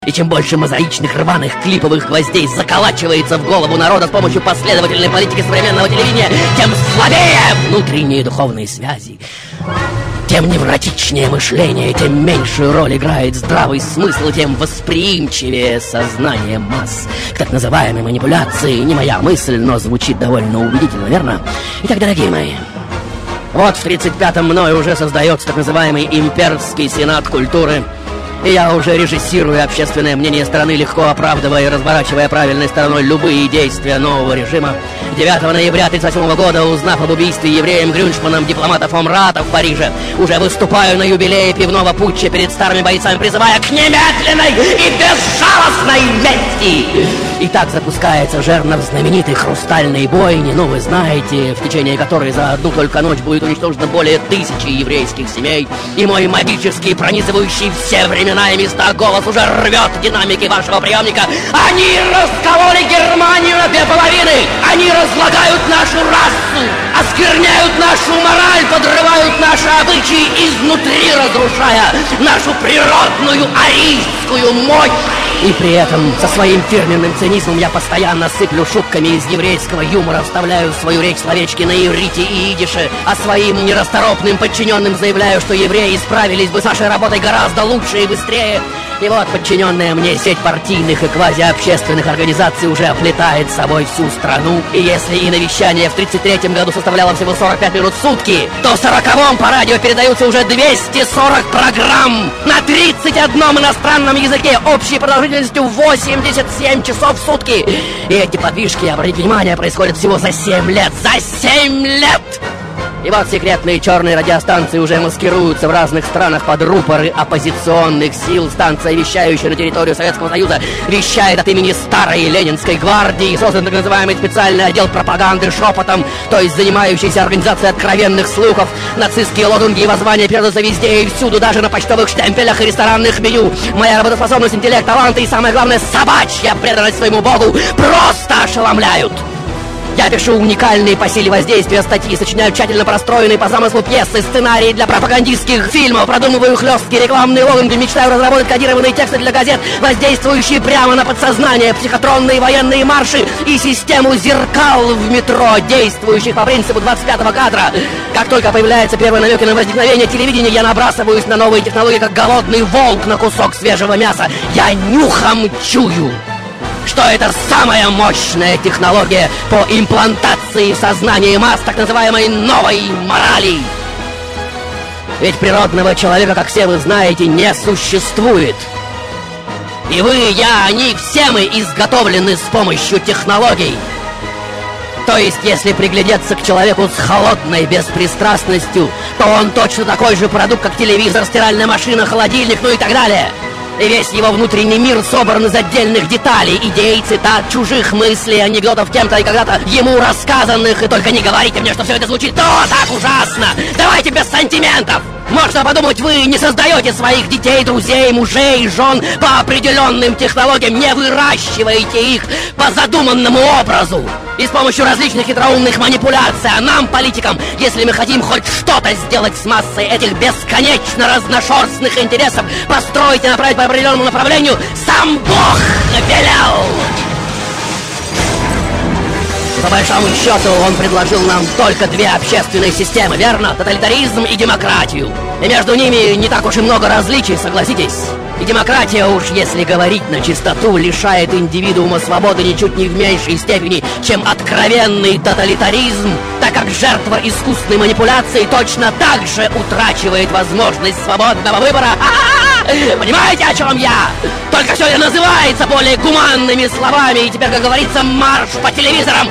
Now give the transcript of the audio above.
И чем больше мозаичных, рваных, клиповых гвоздей заколачивается в голову народа с помощью последовательной политики современного телевидения, тем слабее внутренние духовные связи. Тем невротичнее мышление, тем меньшую роль играет здравый смысл, тем восприимчивее сознание масс к так называемой манипуляции. Не моя мысль, но звучит довольно убедительно, верно? Итак, дорогие мои, вот в 35-м мною уже создается так называемый имперский сенат культуры. И я уже режиссирую общественное мнение страны, легко оправдывая и разворачивая правильной стороной любые действия нового режима. 9 ноября 1938 года, узнав об убийстве евреем Грюншманом дипломата фон Рата в Париже, уже выступаю на юбилее пивного путча перед старыми бойцами, призывая к немедленной и безжалостной мести. И так запускается жернов знаменитой хрустальной бойни, ну вы знаете, в течение которой за одну только ночь будет уничтожено более 1000 еврейских семей. И мой магический, пронизывающий все времена и места голос уже рвет динамики вашего приемника. Они раскололи Германию на две половины! Они разлагают нашу расу, оскверняют нашу мораль, подрывают наши обычаи, изнутри разрушая нашу природную арийскую мощь. И при этом со своим фирменным цинизмом я постоянно сыплю шутками из еврейского юмора, вставляю в свою речь словечки на иврите и идише, а своим нерасторопным подчиненным заявляю, что евреи справились бы с нашей работой гораздо лучше и быстрее. И вот подчиненная мне сеть партийных и квазиобщественных организаций уже оплетает собой всю страну. И если и навещание в 1933 году составляло всего 45 минут в сутки, то в 40-м по радио передаются уже 240 программ на 31 иностранном языке общей продолжительностью 87 часов в сутки. И эти подвижки, обратите внимание, происходят всего за 7 лет. За 7 лет! И вот секретные черные радиостанции уже маскируются в разных странах под рупоры оппозиционных сил. Станция, вещающая на территорию Советского Союза, вещает от имени Старой Ленинской гвардии. Создан так называемый специальный отдел пропаганды шепотом, то есть занимающийся организацией откровенных слухов. Нацистские лозунги и воззвания передаются везде и всюду, даже на почтовых штемпелях и ресторанных меню. Моя работоспособность, интеллект, таланты и, самое главное, собачья преданность своему богу просто ошеломляют. Я пишу уникальные по силе воздействия статьи, сочиняю тщательно простроенные по замыслу пьесы, сценарии для пропагандистских фильмов, продумываю хлесткие рекламные лозунги, мечтаю разработать кодированные тексты для газет, воздействующие прямо на подсознание, психотронные военные марши и систему зеркал в метро, действующих по принципу 25-го кадра. Как только появляются первые намеки на возникновение телевидения, я набрасываюсь на новые технологии, как голодный волк на кусок свежего мяса. Я нюхом чую, что это самая мощная технология по имплантации в сознании масс так называемой новой морали. Ведь природного человека, как все вы знаете, не существует. И вы, я, они, все мы изготовлены с помощью технологий. То есть, если приглядеться к человеку с холодной беспристрастностью, то он точно такой же продукт, как телевизор, стиральная машина, холодильник, ну и так далее. И весь его внутренний мир собран из отдельных деталей, идей, цитат, чужих мыслей, анекдотов кем-то и когда-то ему рассказанных. И только не говорите мне, что все это звучит так ужасно. Давайте без сантиментов. Можно подумать, вы не создаете своих детей, друзей, мужей, жен по определенным технологиям, не выращиваете их по задуманному образу и с помощью различных хитроумных манипуляций. А нам, политикам, если мы хотим хоть что-то сделать с массой этих бесконечно разношерстных интересов, построить и направить по определенному направлению, сам Бог велел. По большому счету, он предложил нам только две общественные системы, верно? Тоталитаризм и демократию. И между ними не так уж и много различий, согласитесь. И демократия уж, если говорить на чистоту, лишает индивидуума свободы ничуть не в меньшей степени, чем откровенный тоталитаризм, так как жертва искусственной манипуляции точно так же утрачивает возможность свободного выбора. Понимаете, о чем я? Только все это называется более гуманными словами, и теперь, как говорится, марш по телевизорам.